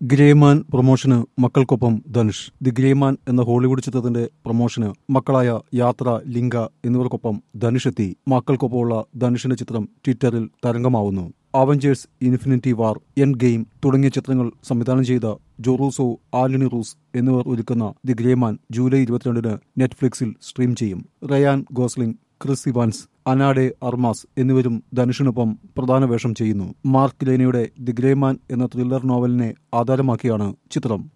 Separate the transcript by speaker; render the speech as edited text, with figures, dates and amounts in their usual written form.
Speaker 1: Gray Man പ്രൊമോഷന് മക്കൾക്കൊപ്പം Dhanush. The Gray Man എന്ന ഹോളിവുഡ് ചിത്രത്തിന്റെ പ്രൊമോഷന് മക്കളായ യാത്ര, ലിങ്ക എന്നിവർക്കൊപ്പം ധനുഷ് എത്തി. മക്കൾക്കൊപ്പമുള്ള ധനുഷിന്റെ ചിത്രം ട്വിറ്ററിൽ തരംഗമാവുന്നു. Avengers, Infinity War, Endgame തുടങ്ങിയ ചിത്രങ്ങൾ സംവിധാനം ചെയ്ത ജോറൂസോ, ആലിനി റൂസ് എന്നിവർ ഒരുക്കുന്ന ദി ഗ്രേമാൻ ജൂലൈ 22-ന് നെറ്റ്ഫ്ലിക്സിൽ സ്ട്രീം ചെയ്യും. Ryan Gosling, Chris Evans, Ana de Armas എന്നിവരും ധനുഷിനൊപ്പം പ്രധാന വേഷം ചെയ്യുന്നു. മാർക്ക് ലേനയുടെ ദി ഗ്രേമാൻ എന്ന ത്രില്ലർ നോവലിനെ ആധാരമാക്കിയാണ് ചിത്രം.